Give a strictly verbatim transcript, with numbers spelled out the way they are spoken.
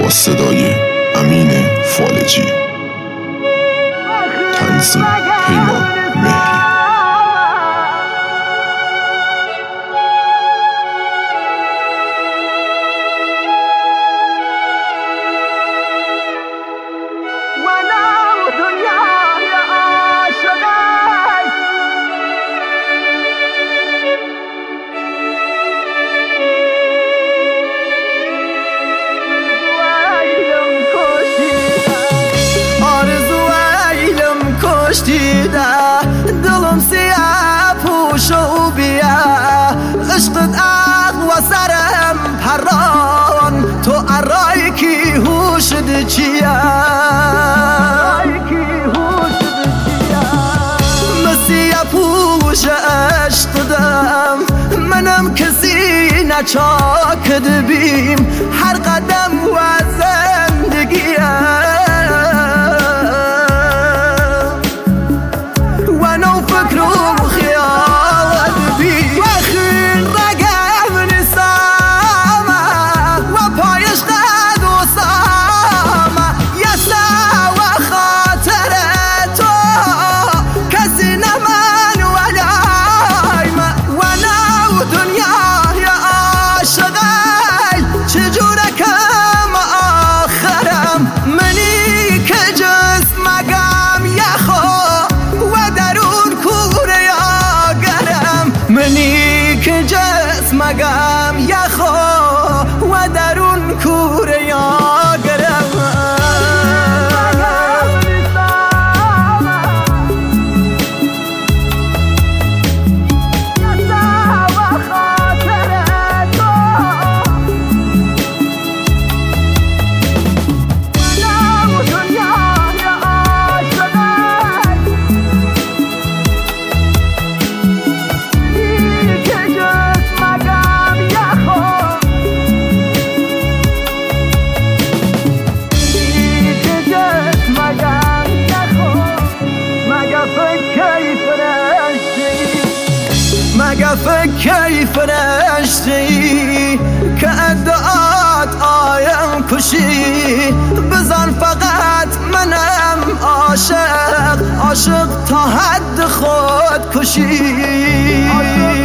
با صدای امین فالجی، تنظیم پیمان مهری. دلم سیاه پوش و بیا، عشقت اقوى سرم پران، تو ارای کی هوشد چیا، مسیح پوش عشق دم منم کسی نچاکد بیم، هر قدم و زندگیم مگم یخو و درون کوره یا گرم مگه فکری فرشتی که ادعات آیم کشی، بزن فقط منم عاشق، عاشق تا حد خود کشی.